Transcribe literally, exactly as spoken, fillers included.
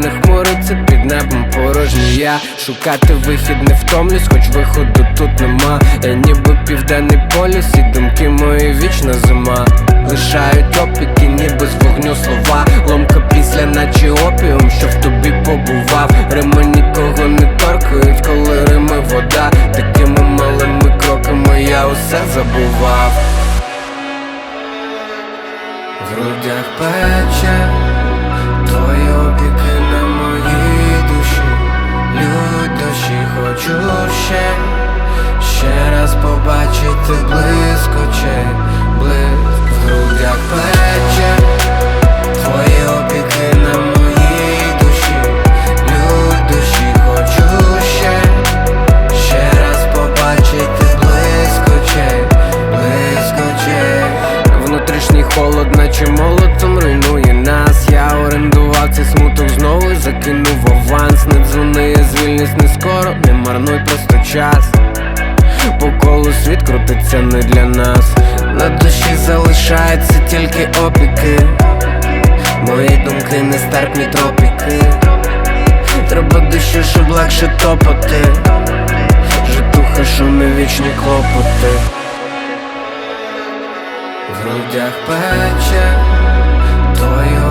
не хмуриться під небом порожній. Я шукати вихід не втомлюсь, хоч виходу тут нема. Я ніби південний полюс, і думки мої вічна зима. Лишають опіки, ніби з вогню слова. Ломка після, наче опіум, що в тобі побував. Рими нікого не торкають, коли рими вода. Такими малими кроками я усе забував. В грудях пече твої опіки на моїй душі. Лють дощі, хочу ще, ще раз побачити близько очей, близько. В грудях пече твої опіки на моїй душі. Лють дощі, хочу ще, ще раз побачити близько очей, близько очей. Внутрішній холод, наче молотом руйнує нас. Я орендував цей смуток знову і закинув аванс. Не дзвони, я звільнюсь не скоро, не марнуй просто час. По колу світ крутиться не для нас. На душі залишаються тільки опіки. Мої думки нестерпні тропіки. Треба дощу, щоб легше топати. Житуха, шуми, вічні клопоти. В грудях пече твої